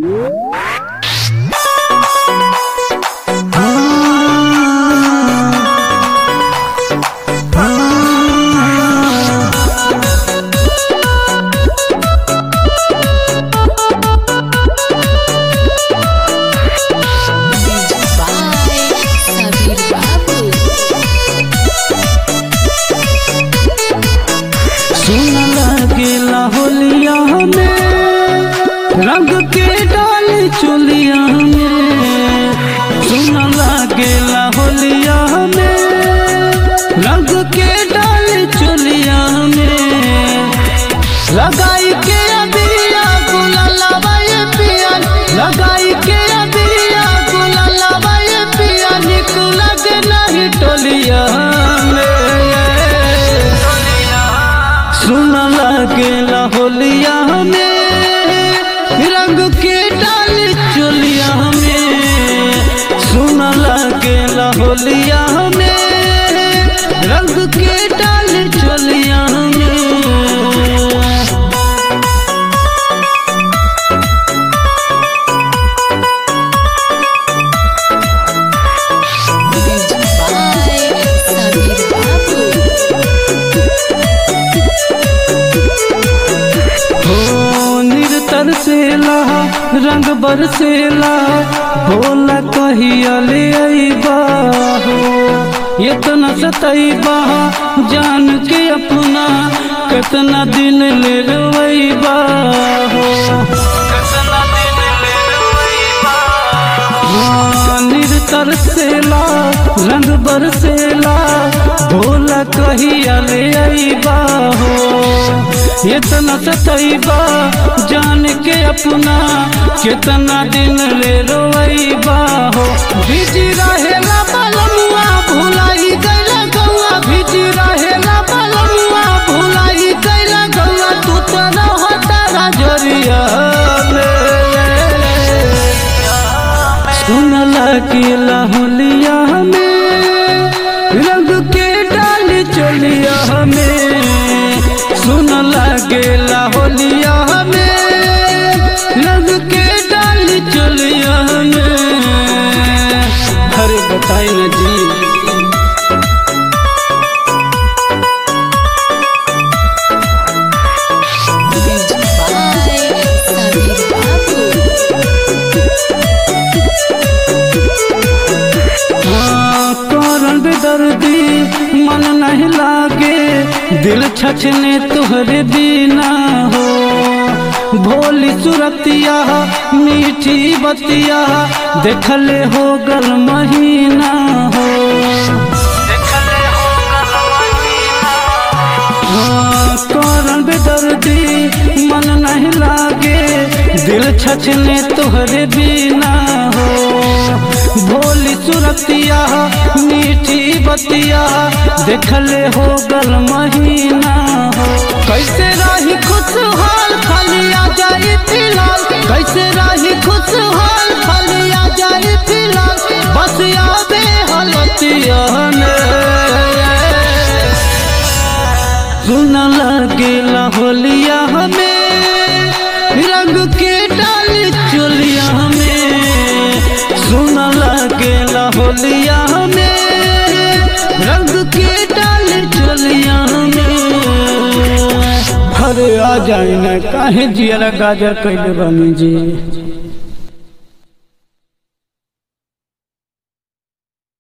होलिया में रंग के डाली चुलिया में, सुन लागेला होलिया में रंग के डाली चुलिया में। लगाई के अबिया गुलाला ये पिया, लगाई के अबिया गुलाला ये पिया, निक लगे नहीं टोलिया में। सुन लागेला होलिया में रंग के डाली चोलिया में, सुन लागेला होलिया में रंग के डाली चोलिया में। तरसेला रंग बरसेला, भोला कहिया ले अइबा हो, इतना सतइबा जान के अपना, कितना दिन ले रोइबा हो। तरसेला रंग बरसेला, भोला कहिया ले अइबा हो, इतना सतइबा जान के अपना, कितना दिन ले रोइबा हो। बिजी रहेला बलमुआ भुलाई गइला गौआ, बिजी रहेला बलमुआ भुलाई गइला गौआ, तू तो रहता राजरिया में। सुन लागेला होलिया में रंग के डाली चोलिया में, सुन लागेला होलिया में रंग के डाली चोलिया में। अरे बताई न जी। दर्दी मन नहीं लागे, दिल छछने तुहरे बिना हो, भोली सुरतिया मीठी बतिया, देखले हो गल महीना हो। करन बेदर्दी मन नहीं लागे, दिल छछने तुहरे बिना हो, भोली सुरतिया मीठी बतिया, देखले हो गल महीना हो। कैसे रही खुशहाल खाली आ जाए फिलहाल, कैसे रही खुशहाल खाली आ जाए फिलहाल, बस यादे हलतिया में। सुन लागेला होलिया में रंग के डाली चोलिया में, सुन लागेला होलिया में रंग के डाली चोलिया में। अरे आ जाए न काहे जिया गाजर कैले बनी जी।